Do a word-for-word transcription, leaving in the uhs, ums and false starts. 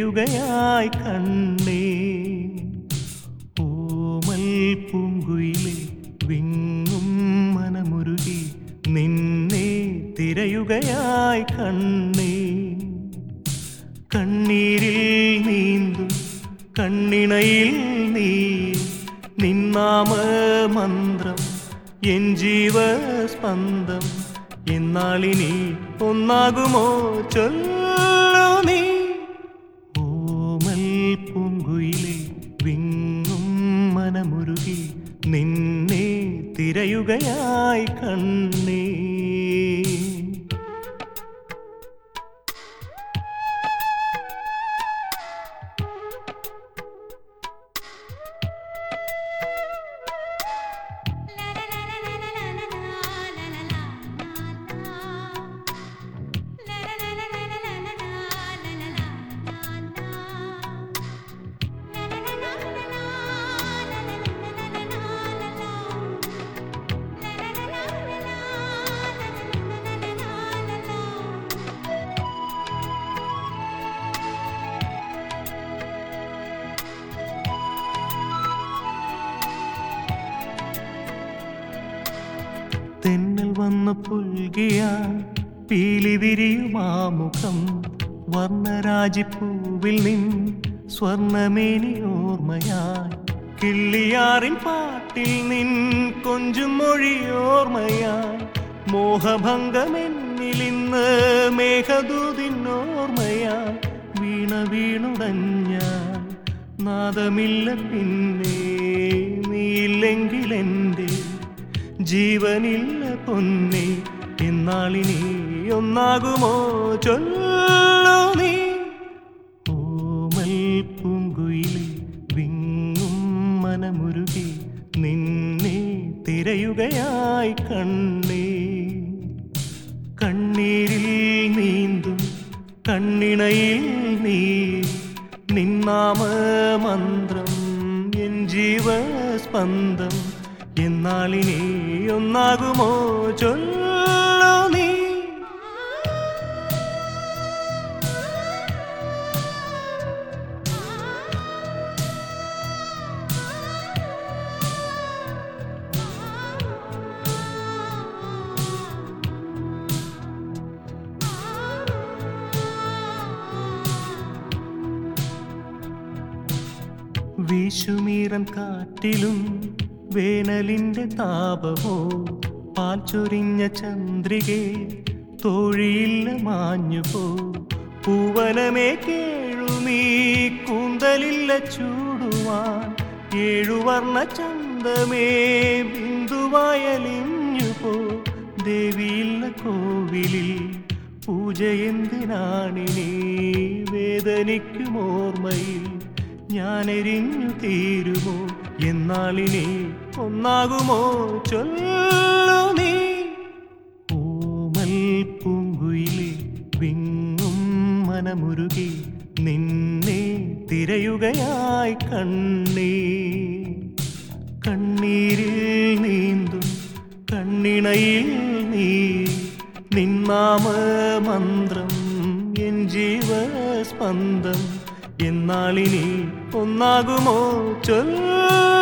തിരയുകയായി കണ്ണേ. ഓമൽ പൂങ്കുയിലെ വിങ്ങും മനമുരുകി നിന്നെ തിരയുകയായി കണ്ണേ. കണ്ണീരിൽ നീന്തും കണ്ണിണയിൽ നീ നിന്നാമ മന്ത്രം എൻ ജീവസ്പന്ദം എന്നാളിനി ഒന്നാകുമോ ചൊല്ലു നീ. ഓമൽ പൂങ്കുയിലെ വിങ്ങും മനമുരുകി നിന്നെ തിരയുകയായി കണ്ണേ. തെന്നൽ വന്നു പുൽകിയ പീലി വിരിയുമാമുഖം വർണ്ണരാജിപ്പൂവിൽ നിൻ സ്വർണ്ണമേനി ഓർമ്മയായി. കിള്ളിയാറിൻ പാട്ടിൽ നിൻ കൊഞ്ചും മൊഴിയോർമ്മയായി. മോഹഭംഗമെന്നിലിന്ന് മേഘദൂതിനോർമ്മയായി. വീണ വീണുടഞ്ഞ നാദമില്ല പിന്നെ നീയില്ലെങ്കിലെൻ്റെ ജീവനില്ല പൊന്നേ എന്നാളിനി ഒന്നാകുമോ ചൊല്ലു നീ. ഓമൽ പൂങ്കുയിലെ വിങ്ങും മനമുരുകി നിന്നെ തിരയുകയായി കണ്ണേ. കണ്ണീരിൽ നീന്തും കണ്ണിണയിൽ നീ നിന്നാമ മന്ത്രം എൻ ജീവസ്പന്ദം എന്നാളിനി ഒന്നാകുമോ ചൊല്ലു നീ. വീശുമീറൻ കാറ്റിലും വേനലിൻ്റെ താപമോ പാൽ ചൊരിഞ്ഞ ചന്ദ്രികെ തോഴിയില്ല മാഞ്ഞുപോ. പൂവനമേ കേഴുമീ കൂന്തലില്ല ചൂടുവാൻ. ഏഴുവർണ്ണ ചന്തമേ ബിന്ദുവായലിഞ്ഞുപോ. ദേവിയില്ല കോവിലിൽ പൂജയെന്തിനാണിനി വേദനിക്കുമോർമ്മയിൽ ഞാനെരിഞ്ഞു തീരുമോ എന്നാളിനി ഒന്നാകുമോ ചൊല്ലു നീ. ഓമൽ പൂങ്കുയിലെ വിങ്ങും മനമുരുകി നിന്നെ തിരയുകയായി കണ്ണേ. കണ്ണീരിൽ നീന്തും കണ്ണിണയിൽ നീ നിന്നാമ മന്ത്രം എൻ ജീവസ്പന്ദം എന്നാളിനി ഒന്നാകുമോ ചൊല്ലു